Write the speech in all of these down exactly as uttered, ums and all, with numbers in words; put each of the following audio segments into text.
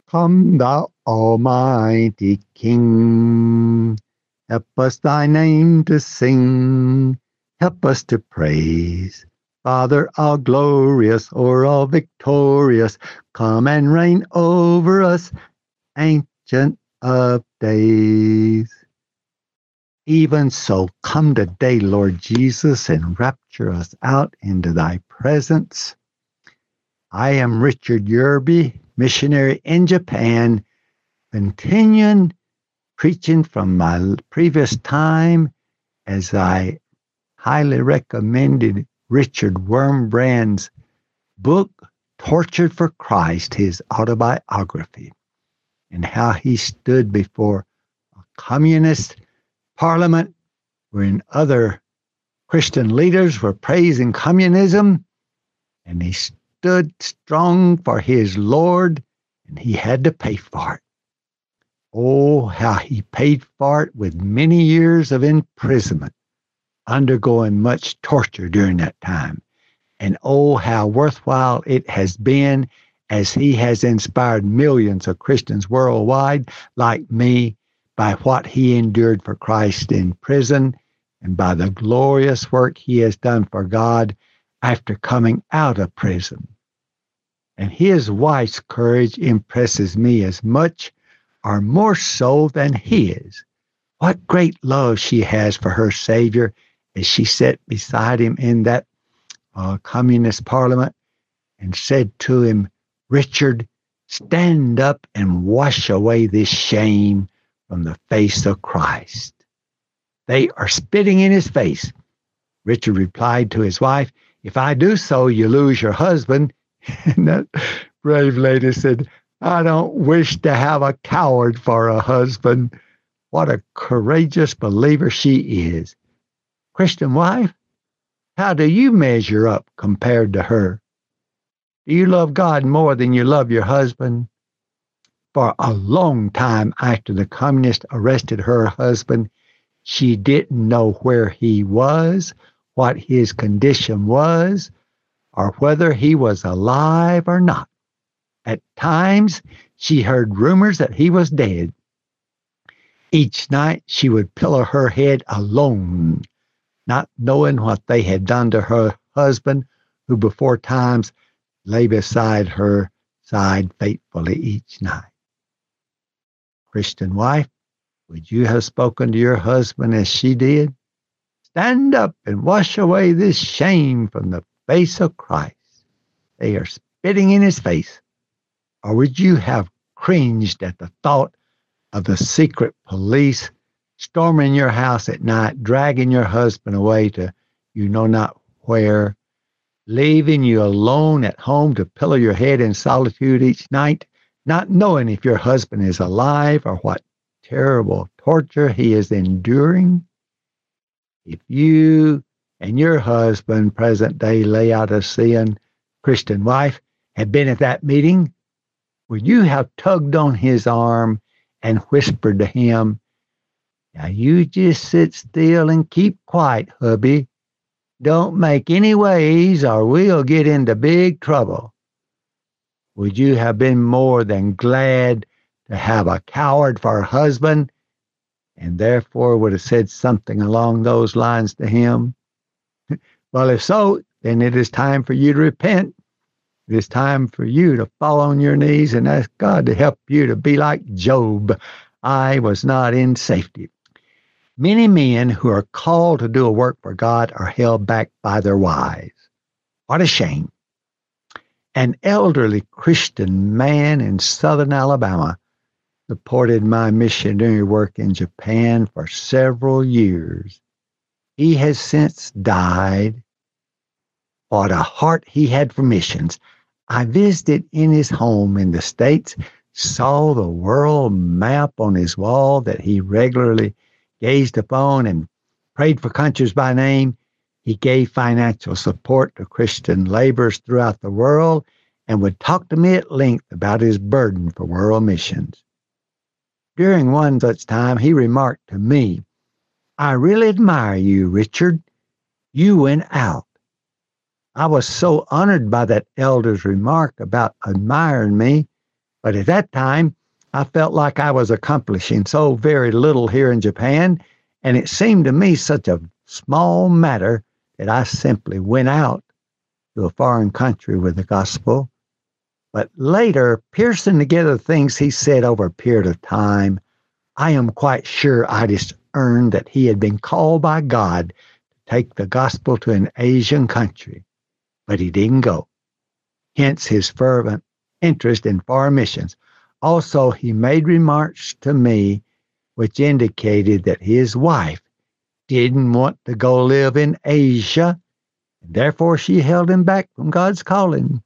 Come, thou almighty King. Help us thy name to sing. Help us to praise. Father, all glorious or all victorious, come and reign over us, Ancient of Days. Even so, come today, Lord Jesus, and rapture us out into thy presence. I am Richard Yerby, missionary in Japan, continuing preaching from my previous time as I highly recommended Richard Wurmbrand's book, Tortured for Christ, his autobiography, and how he stood before a communist parliament when other Christian leaders were praising communism, and he stood strong for his Lord, and he had to pay for it. Oh, how he paid for it with many years of imprisonment, undergoing much torture during that time. And oh, how worthwhile it has been as he has inspired millions of Christians worldwide like me by what he endured for Christ in prison and by the glorious work he has done for God after coming out of prison. And his wife's courage impresses me as much or more so than his. What great love she has for her Savior as she sat beside him in that uh, communist parliament and said to him, Richard, stand up and wash away this shame from the face of Christ. They are spitting in his face. Richard replied to his wife, if I do so, you lose your husband. And that brave lady said, I don't wish to have a coward for a husband. What a courageous believer she is. Christian wife, how do you measure up compared to her? Do you love God more than you love your husband? For a long time after the communists arrested her husband, she didn't know where he was, what his condition was, or whether he was alive or not. At times, she heard rumors that he was dead. Each night, she would pillow her head alone, not knowing what they had done to her husband, who before times lay beside her side faithfully each night. Christian wife, would you have spoken to your husband as she did? Stand up and wash away this shame from the face of Christ. They are spitting in his face. Or would you have cringed at the thought of the secret police storming your house at night, dragging your husband away to you know not where, leaving you alone at home to pillow your head in solitude each night, not knowing if your husband is alive or what terrible torture he is enduring? If you and your husband, present day Laodicean Christian wife, had been at that meeting, would you have tugged on his arm and whispered to him, now you just sit still and keep quiet, hubby. Don't make any waves or we'll get into big trouble? Would you have been more than glad to have a coward for a husband, and therefore would have said something along those lines to him? Well, if so, then it is time for you to repent. It is time for you to fall on your knees and ask God to help you to be like Job. I was not in safety. Many men who are called to do a work for God are held back by their wives. What a shame. An elderly Christian man in southern Alabama supported my missionary work in Japan for several years. He has since died. What a heart he had for missions. I visited in his home in the States, saw the world map on his wall that he regularly gazed upon and prayed for countries by name. He gave financial support to Christian laborers throughout the world and would talk to me at length about his burden for world missions. During one such time, he remarked to me, I really admire you, Richard. You went out. I was so honored by that elder's remark about admiring me, But at that time, I felt like I was accomplishing so very little here in Japan, and it seemed to me such a small matter that I simply went out to a foreign country with the gospel. But later, piecing together things he said over a period of time, I am quite sure I just earned that he had been called by God to take the gospel to an Asian country, but he didn't go. Hence his fervent interest in foreign missions. Also, he made remarks to me which indicated that his wife didn't want to go live in Asia, and therefore she held him back from God's calling.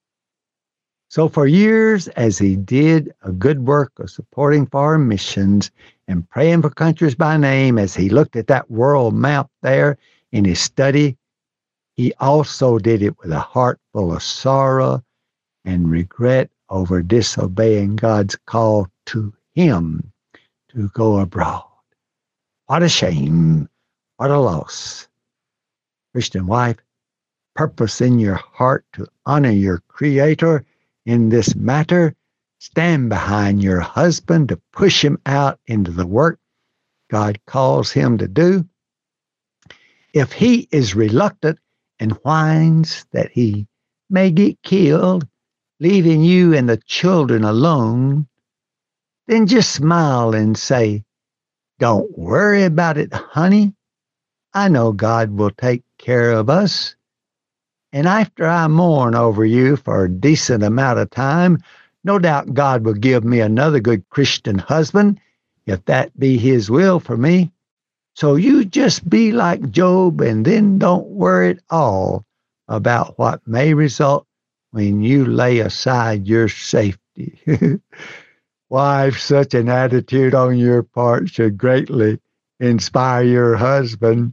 So for years, as he did a good work of supporting foreign missions and praying for countries by name, as he looked at that world map there in his study, he also did it with a heart full of sorrow and regret over disobeying God's call to him to go abroad. What a shame. What a loss. Christian wife, purpose in your heart to honor your Creator in this matter. Stand behind your husband to push him out into the work God calls him to do. If he is reluctant and whines that he may get killed, leaving you and the children alone, then just smile and say, "Don't worry about it, honey. I know God will take care of us. And after I mourn over you for a decent amount of time, no doubt God will give me another good Christian husband, if that be his will for me. So you just be like Job and then don't worry at all about what may result when you lay aside your safety." Wife, such an attitude on your part should greatly inspire your husband.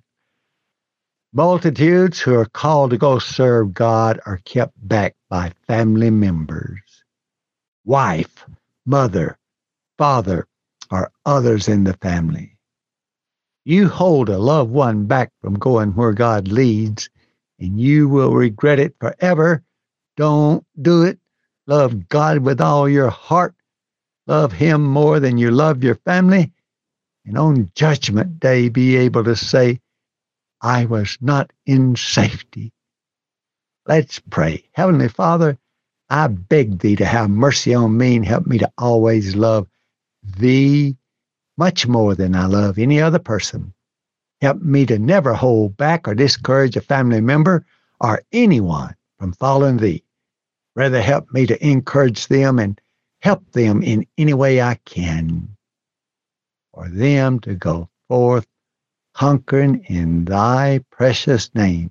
Multitudes who are called to go serve God are kept back by family members. Wife, mother, father, or others in the family. You hold a loved one back from going where God leads, and you will regret it forever. Don't do it. Love God with all your heart. Love him more than you love your family. And on Judgment Day, be able to say, "I was not in safety." Let's pray. Heavenly Father, I beg thee to have mercy on me and help me to always love thee much more than I love any other person. Help me to never hold back or discourage a family member or anyone from following thee. Rather, help me to encourage them and help them in any way I can, for them to go forth conquering in thy precious name.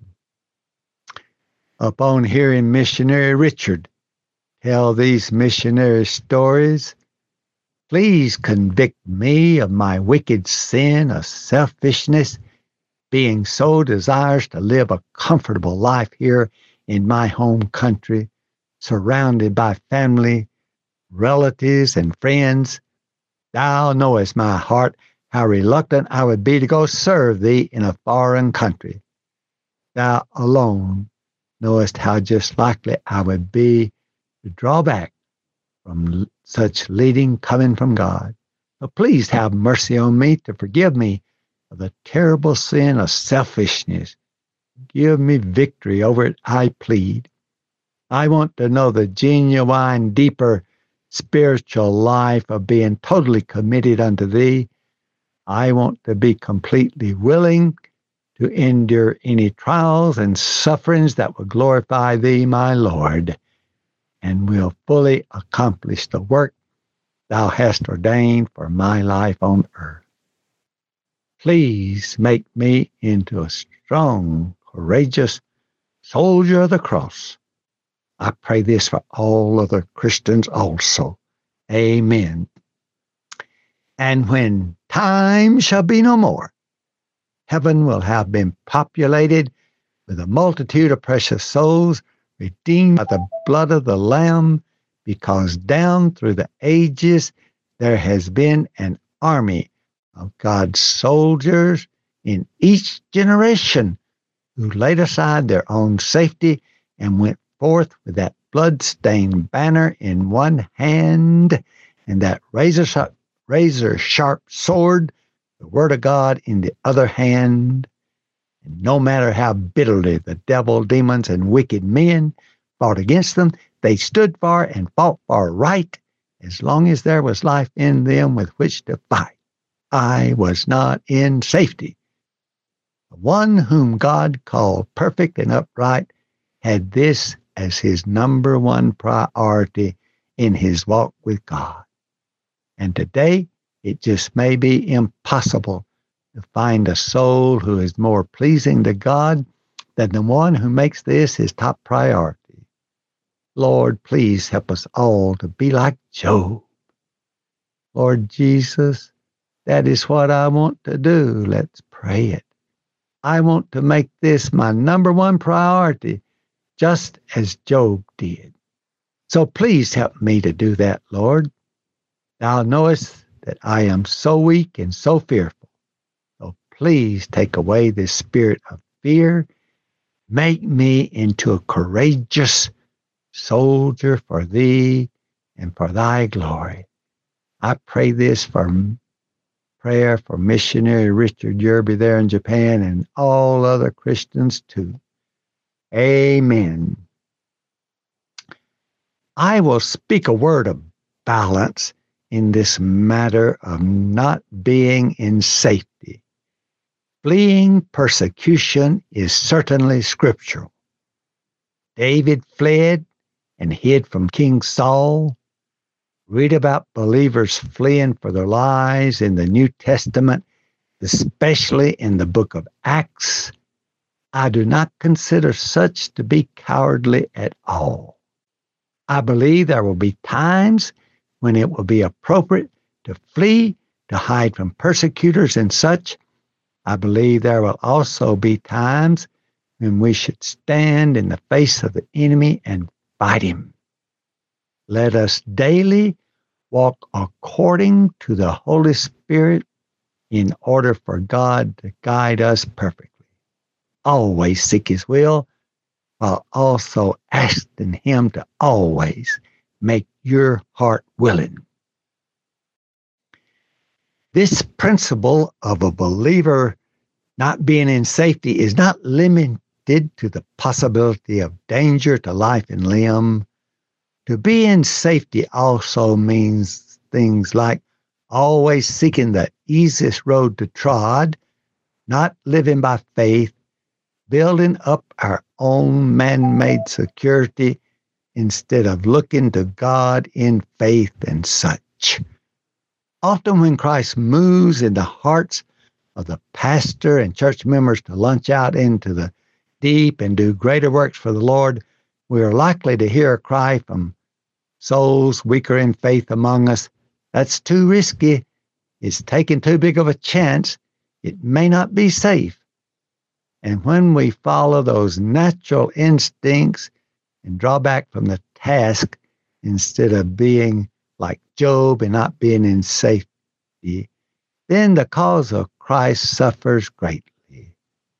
Upon hearing Missionary Richard tell these missionary stories, please convict me of my wicked sin of selfishness, being so desirous to live a comfortable life here in my home country, surrounded by family, relatives, and friends. Thou knowest my heart, how reluctant I would be to go serve thee in a foreign country. Thou alone knowest how just likely I would be to draw back from such leading coming from God. So please have mercy on me to forgive me of the terrible sin of selfishness. Give me victory over it, I plead. I want to know the genuine, deeper spiritual life of being totally committed unto thee. I want to be completely willing to endure any trials and sufferings that will glorify thee, my Lord, and will fully accomplish the work thou hast ordained for my life on earth. Please make me into a strong, courageous soldier of the cross. I pray this for all other Christians also. Amen. And when time shall be no more, heaven will have been populated with a multitude of precious souls redeemed by the blood of the Lamb, because down through the ages there has been an army of God's soldiers in each generation who laid aside their own safety and went forth with that blood-stained banner in one hand and that razor-sharp, razor-sharp sword, the Word of God, in the other hand. And no matter how bitterly the devil, demons, and wicked men fought against them, they stood for and fought for right as long as there was life in them with which to fight. I was not in safety. The one whom God called perfect and upright had this as his number one priority in his walk with God. And today, it just may be impossible to find a soul who is more pleasing to God than the one who makes this his top priority. Lord, please help us all to be like Job. Lord Jesus, that is what I want to do. Let's pray it. I want to make this my number one priority, just as Job did. So please help me to do that, Lord. Thou knowest that I am so weak and so fearful. So please take away this spirit of fear. Make me into a courageous soldier for thee and for thy glory. I pray this for prayer for missionary Richard Yerby there in Japan and all other Christians too. Amen. I will speak a word of balance in this matter of not being in safety. Fleeing persecution is certainly scriptural. David fled and hid from King Saul. Read about believers fleeing for their lives in the New Testament, especially in the book of Acts. I do not consider such to be cowardly at all. I believe there will be times when it will be appropriate to flee, to hide from persecutors and such. I believe there will also be times when we should stand in the face of the enemy and fight him. Let us daily walk according to the Holy Spirit in order for God to guide us perfectly. Always seek his will, while also asking him to always make your heart willing. This principle of a believer not being in safety is not limited to the possibility of danger to life and limb. To be in safety also means things like always seeking the easiest road to trod, not living by faith, building up our own man-made security instead of looking to God in faith and such. Often when Christ moves in the hearts of the pastor and church members to launch out into the deep and do greater works for the Lord, we are likely to hear a cry from souls weaker in faith among us, "That's too risky. It's taking too big of a chance. It may not be safe." And when we follow those natural instincts and draw back from the task instead of being like Job and not being in safety, then the cause of Christ suffers greatly.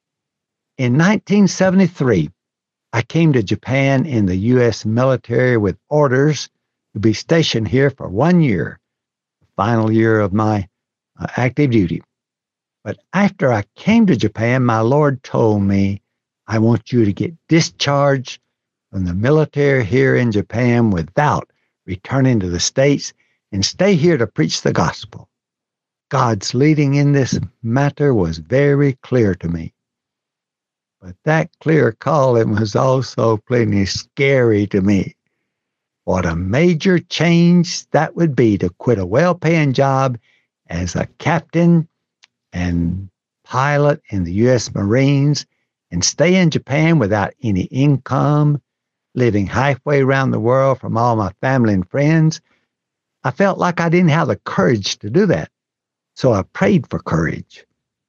In nineteen seventy-three, I came to Japan in the U S military with orders to be stationed here for one year, the final year of my uh, active duty. But after I came to Japan, my Lord told me, "I want you to get discharged from the military here in Japan without returning to the States and stay here to preach the gospel." God's leading in this matter was very clear to me. But that clear calling was also plenty scary to me. What a major change that would be to quit a well-paying job as a captain and pilot in the U S Marines and stay in Japan without any income, living halfway around the world from all my family and friends. I felt like I didn't have the courage to do that, so I prayed for courage.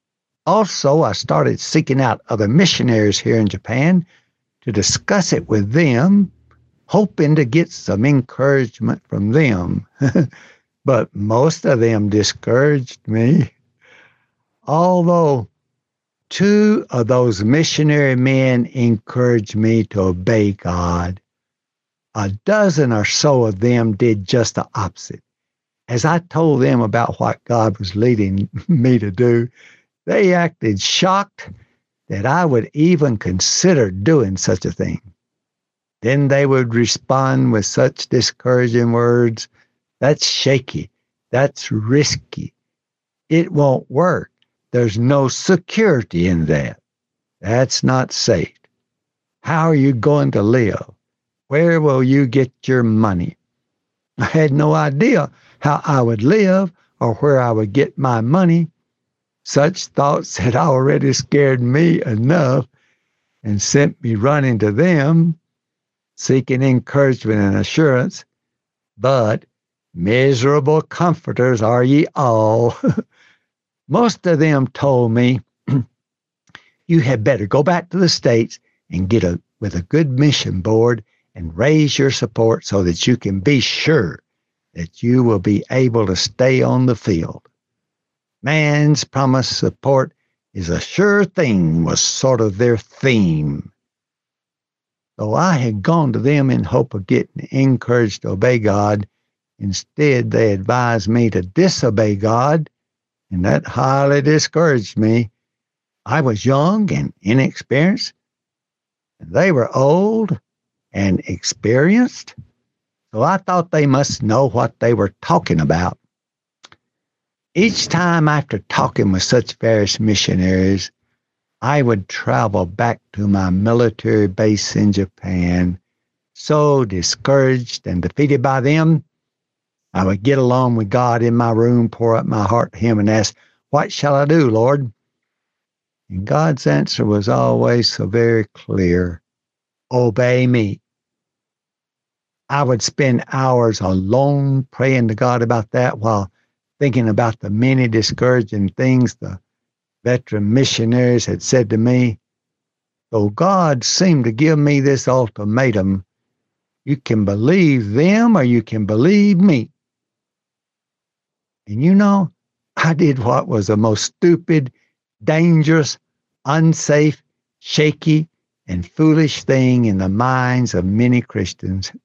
Also, I started seeking out other missionaries here in Japan to discuss it with them, hoping to get some encouragement from them. But most of them discouraged me. Although two of those missionary men encouraged me to obey God, A dozen or so of them did just the opposite. As I told them about what God was leading me to do, they acted shocked that I would even consider doing such a thing. Then they would respond with such discouraging words. That's shaky. That's risky. It won't work. There's no security in that. That's not safe. How are you going to live? Where will you get your money? I had no idea how I would live or where I would get my money. Such thoughts had already scared me enough and sent me running to them, seeking encouragement and assurance. But miserable comforters are ye all. Most of them told me, you had better go back to the States and get a with a good mission board and raise your support so that you can be sure that you will be able to stay on the field. Man's promised support is a sure thing was sort of their theme. So I had gone to them in hope of getting encouraged to obey God. Instead, they advised me to disobey God, and that highly discouraged me. I was young and inexperienced, and they were old and experienced, so I thought they must know what they were talking about. Each time after talking with such various missionaries, I would travel back to my military base in Japan, so discouraged and defeated by them. I would get alone with God in my room, pour out my heart to Him, and ask, what shall I do, Lord? And God's answer was always so very clear. Obey me. I would spend hours alone praying to God about that while thinking about the many discouraging things the veteran missionaries had said to me. So God seemed to give me this ultimatum. You can believe them or you can believe me. And you know, I did what was the most stupid, dangerous, unsafe, shaky, and foolish thing in the minds of many Christians.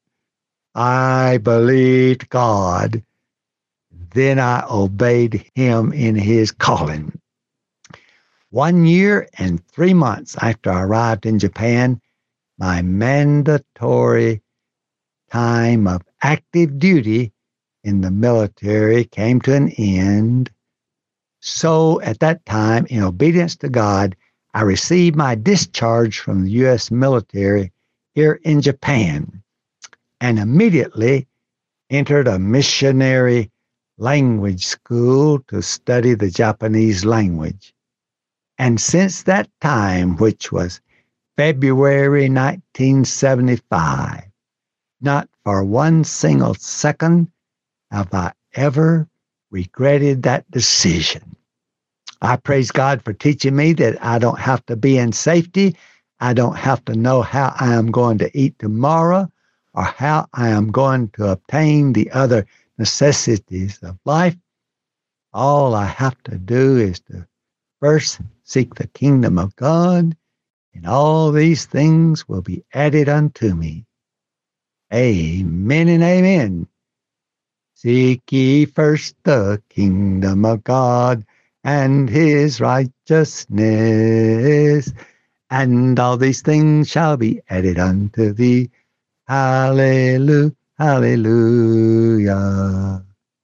I believed God. Then I obeyed Him in His calling. One year and three months after I arrived in Japan, my mandatory time of active duty in the military came to an end. So at that time, in obedience to God, I received my discharge from the U S military here in Japan and immediately entered a missionary language school to study the Japanese language. And since that time, which was February nineteen seventy-five, not for one single second have I ever regretted that decision. I praise God for teaching me that I don't have to be in safety. I don't have to know how I am going to eat tomorrow or how I am going to obtain the other necessities of life. All I have to do is to first seek the kingdom of God, and all these things will be added unto me. Amen and amen. Seek ye first the kingdom of God and His righteousness, and all these things shall be added unto thee. Hallelujah, hallelujah.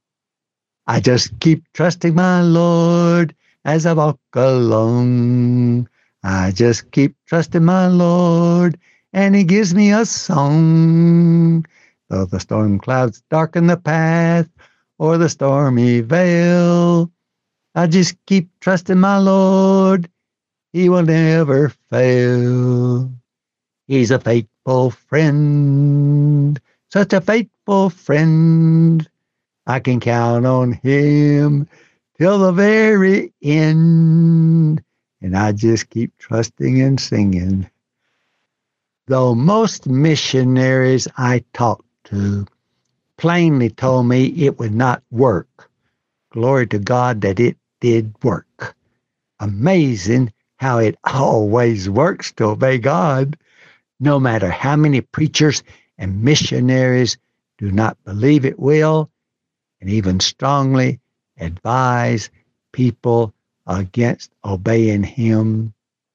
I just keep trusting my Lord as I walk along. I just keep trusting my Lord, and He gives me a song. Though the storm clouds darken the path, or the stormy veil, I just keep trusting my Lord. He will never fail. He's a faithful friend, such a faithful friend. I can count on Him till the very end. And I just keep trusting and singing. Though most missionaries I talked to plainly told me it would not work, glory to God that it did work. Amazing how it always works to obey God. No matter how many preachers and missionaries do not believe it will, and even strongly advise people against obeying him.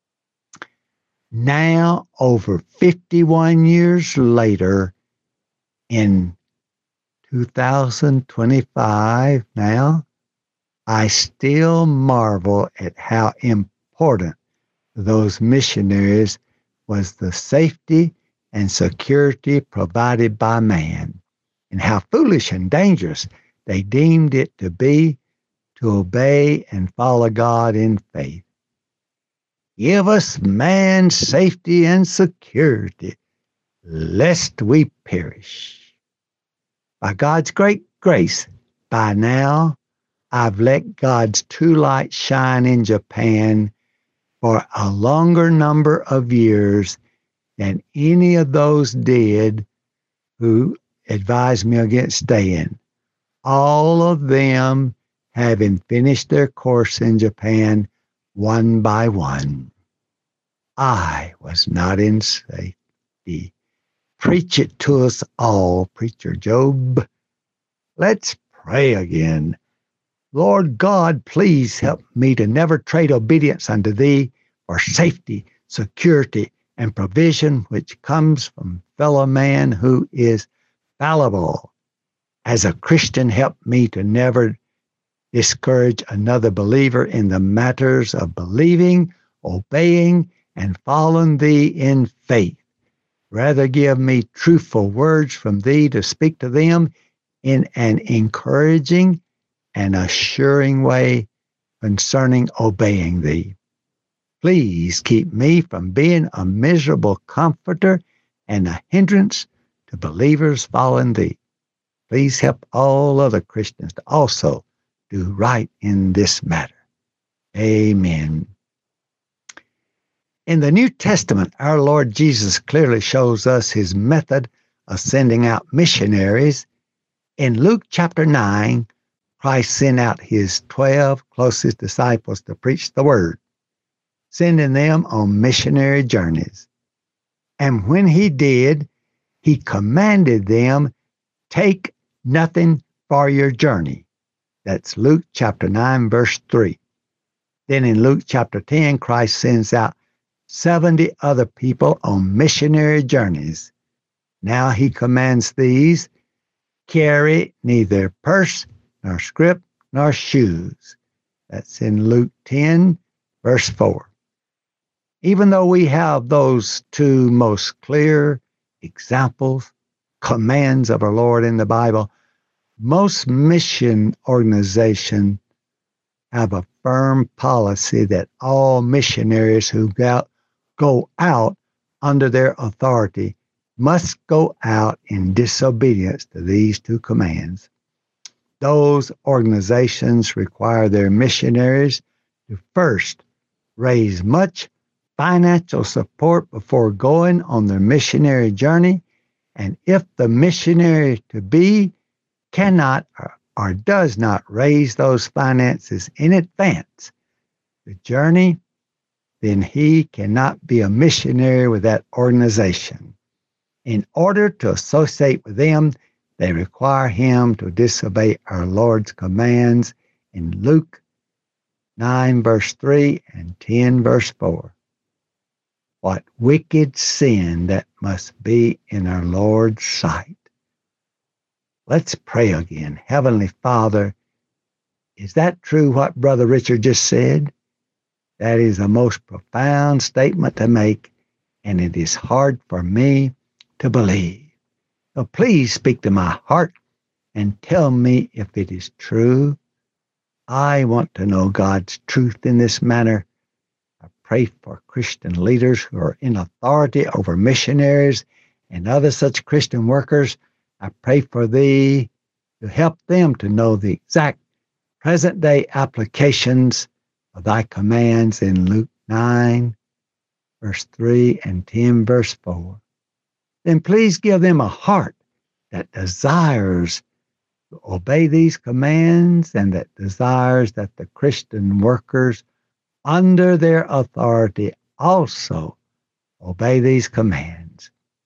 Now, over fifty-one years later, in two thousand twenty-five now, I still marvel at how important to those missionaries was the safety and security provided by man, and how foolish and dangerous they deemed it to be to obey and follow God in faith. Give us man's safety and security, lest we perish. By God's great grace, by now, I've let God's two lights shine in Japan for a longer number of years than any of those did who advised me against staying. All of them having finished their course in Japan one by one. I was not in safety. Preach it to us all, Preacher Job. Let's pray again. Lord God, please help me to never trade obedience unto thee for safety, security, and provision which comes from fellow man who is fallible. As a Christian, help me to never discourage another believer in the matters of believing, obeying, and following thee in faith. Rather give me truthful words from thee to speak to them in an encouraging and assuring way concerning obeying thee. Please keep me from being a miserable comforter and a hindrance to believers following thee. Please help all other Christians to also do right in this matter. Amen. In the New Testament, our Lord Jesus clearly shows us his method of sending out missionaries. In Luke chapter nine, Christ sent out his twelve closest disciples to preach the word, sending them on missionary journeys. And when he did, he commanded them, take nothing for your journey. That's Luke chapter nine, verse three. Then in Luke chapter ten, Christ sends out seventy other people on missionary journeys. Now he commands these, carry neither purse, nor scrip, nor shoes. That's in Luke ten, verse four. Even though we have those two most clear examples, commands of our Lord in the Bible, most mission organizations have a firm policy that all missionaries who go, go out under their authority must go out in disobedience to these two commands. Those organizations require their missionaries to first raise much financial support before going on their missionary journey, and if the missionary to be cannot or, or does not raise those finances in advance the journey, then he cannot be a missionary with that organization. In order to associate with them, they require him to disobey our Lord's commands in Luke nine, verse three and ten, verse four. What wicked sin that must be in our Lord's sight. Let's pray again. Heavenly Father, is that true what Brother Richard just said? That is a most profound statement to make, and it is hard for me to believe. So please speak to my heart and tell me if it is true. I want to know God's truth in this matter. I pray for Christian leaders who are in authority over missionaries and other such Christian workers. I pray for thee to help them to know the exact present-day applications of thy commands in Luke nine, verse three, and ten, verse four. Then please give them a heart that desires to obey these commands and that desires that the Christian workers under their authority also obey these commands.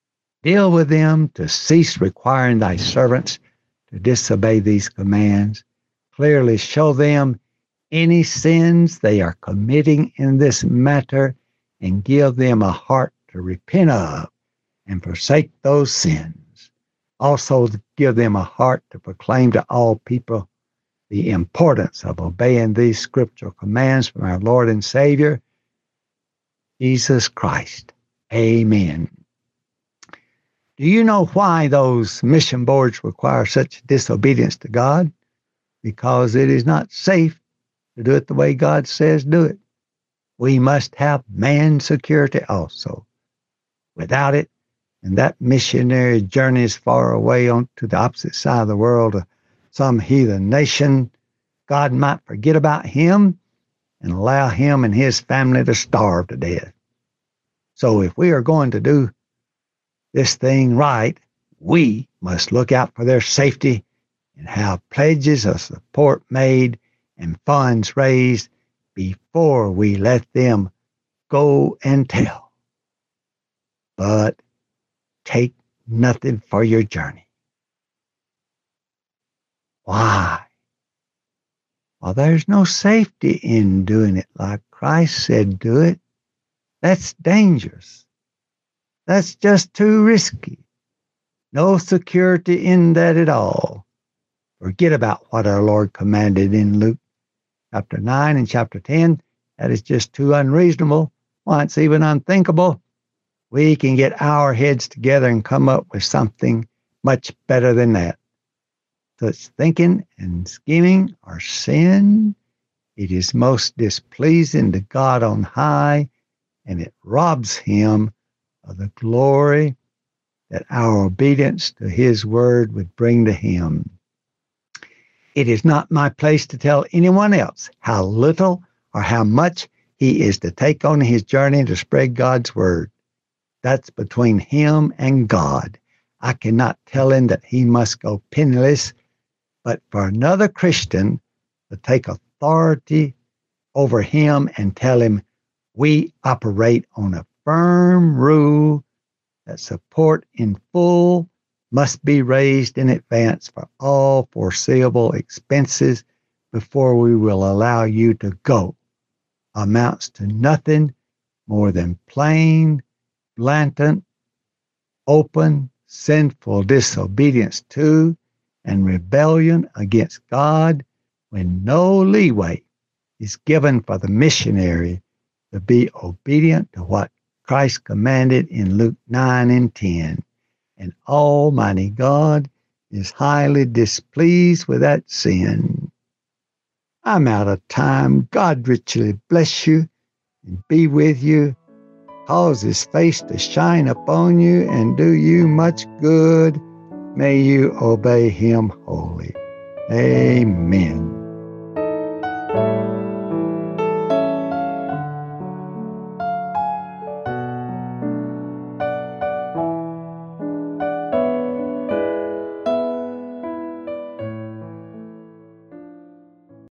Deal with them to cease requiring thy servants to disobey these commands. Clearly show them any sins they are committing in this matter, and give them a heart to repent of and forsake those sins. Also give them a heart to proclaim to all people the importance of obeying these scriptural commands from our Lord and Savior, Jesus Christ. Amen. Do you know why those mission boards require such disobedience to God? Because it is not safe to do it the way God says do it. We must have man security also. Without it, and that missionary journeys far away on to the opposite side of the world to some heathen nation, God might forget about him and allow him and his family to starve to death. So if we are going to do this thing right, we must look out for their safety and have pledges of support made and funds raised before we let them go and tell. But take nothing for your journey. Why? Well, there's no safety in doing it like Christ said do it. That's dangerous. That's just too risky. No security in that at all. Forget about what our Lord commanded in Luke chapter nine and chapter ten. That is just too unreasonable. Once even unthinkable. We can get our heads together and come up with something much better than that. Such thinking and scheming are sin. It is most displeasing to God on high, and it robs him of the glory that our obedience to his word would bring to him. It is not my place to tell anyone else how little or how much he is to take on his journey to spread God's word. That's between him and God. I cannot tell him that he must go penniless, but for another Christian to take authority over him and tell him we operate on a firm rule that support in full must be raised in advance for all foreseeable expenses before we will allow you to go, amounts to nothing more than plain, blatant, open, sinful disobedience to and rebellion against God, when no leeway is given for the missionary to be obedient to what Christ commanded in Luke nine and ten. And Almighty God is highly displeased with that sin. I'm out of time. God richly bless you and be with you. Cause his face to shine upon you and do you much good. May you obey him wholly. Amen.